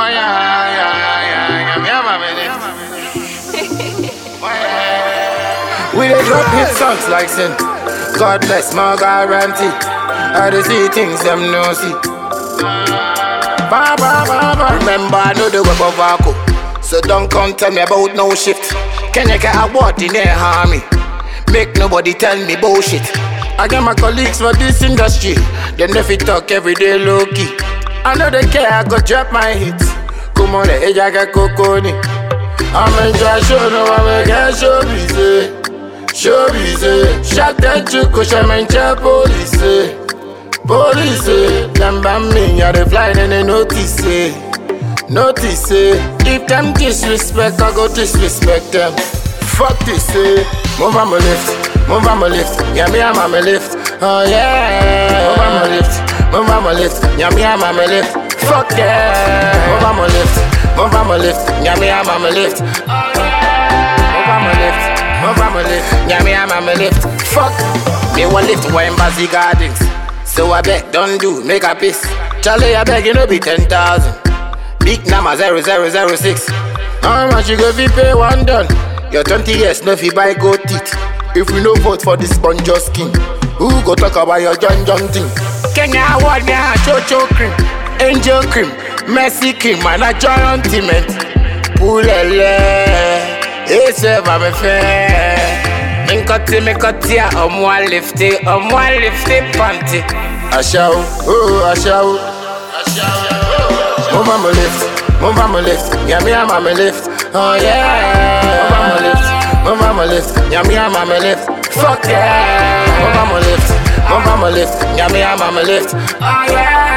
We dey drop hit songs like sin. God bless my guarantee. I dey see things them no see. Remember I know the web of Vaco, so don't come tell me about no shift. Can you get a word in there, harmy? Make nobody tell me bullshit. I get my colleagues for this industry. Them never talk every day low key. I know they care, I go drop my hits. Come on, the edge I got coconi. I'm enjoy show, no I'm get show busy. Show busy. Shot that you push I'm enjoy police. Police, them ban me, yeah they fly then they notice it. Notice it. If them disrespect, I go disrespect them. Fuck this, move on my lift, move on my lift. Yeah, me I'm on my lift. Oh yeah, move on my lift, move on my lift. Yeah, me I'm on my lift. Fuck yeah, move on my lift, move on my lift. Yeah, me I'm on my lift. Oh yeah, move on my lift, move on my lift. Yeah, me I'm on my lift. Fuck, me one lift for Embassy Gardens. So I beg, don't do, make a piss. Charlie, I beg, you know be 10,000. Big number 0006. How much you go fi pay one done? Your 20 years, no fi buy gold teeth. If we no vote for this sponge skin, who go talk about your John thing? Kenya award me a Chocho cream, Angel cream, Messi cream, man a giant cement. Poulele, A7 me fair. Me cut ya, one lifty panty. I shout, oh, I shout. Move on my lift, move on my lift. Yeah, me I'm on my lift. Oh yeah, move on my lift, move on my lift. Yeah, me I'm on my lift. Fuck yeah, move on my lift, move on my lift. Yeah, me I'm on my lift. Oh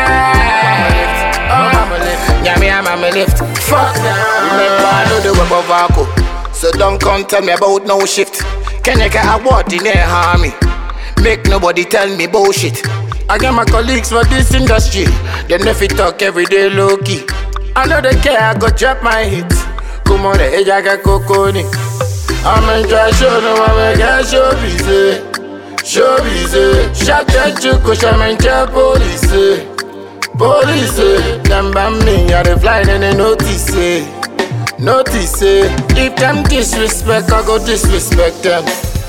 yeah, move on my lift. Yeah, me I'm on my lift. Fuck yeah. Remember I know the web of Vaco, so don't come tell me about no shift. Can you get a word in there, harmy? Make nobody tell me bullshit. I get my colleagues for this industry. They never talk every day low key. I know they care, I go drop my hits. Come on, the edge I got coconi. I'm enjoy show, no I'm get show busy. Show busy. Shot that you push I'm enjoy police. Police, them ban me, yeah they fly then they notice it. Notice it. If them disrespect, I go disrespect them.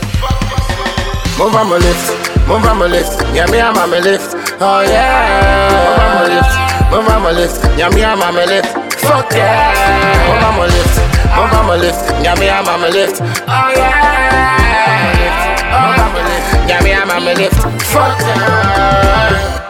Move on my lift, move on my lift. Yeah, me I'm on my lift. Oh yeah, move on my lift, move on my lift. Yeah, me I'm on my lift. Fuck yeah, move on my lift, move on my lift. Yeah, me I'm on my lift. Oh yeah, move on my lift. Yeah, me I'm on my lift. Fuck yeah.